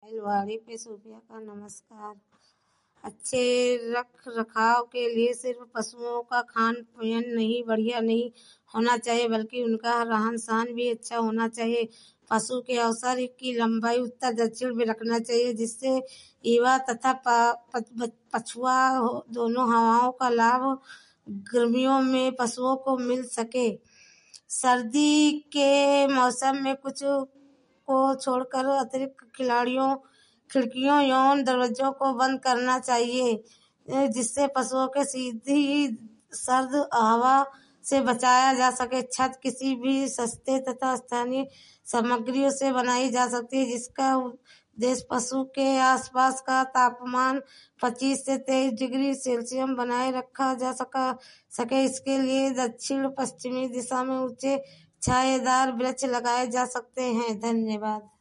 दिलवाड़ी पे सूफिया का नमस्कार। अच्छे रख रखाव के लिए सिर्फ पशुओं का खान पान नहीं बढ़िया नहीं होना चाहिए, बल्कि उनका रहन सहन भी अच्छा होना चाहिए। पशु के अवसर की लंबाई उत्तर दक्षिण में रखना चाहिए, जिससे ईवा तथा पछुआ दोनों हवाओं का लाभ गर्मियों में पशुओं को मिल सके। सर्दी के मौसम में कुछ को छोड़कर अतिरिक्त खिड़कियों एवं दरवाजों को बंद करना चाहिए, जिससे पशुओं के सीधी सर्द हवा से बचाया जा सके। छत किसी भी सस्ते तथा स्थानीय सामग्रियों से बनाई जा सकती है, जिसका उद्देश्य पशु के आसपास का तापमान 25 से 23 डिग्री सेल्सियस बनाए रखा जा सके। इसके लिए दक्षिण पश्चिमी दिशा में ऊंचे छायेदार वृक्ष लगाए जा सकते हैं। धन्यवाद।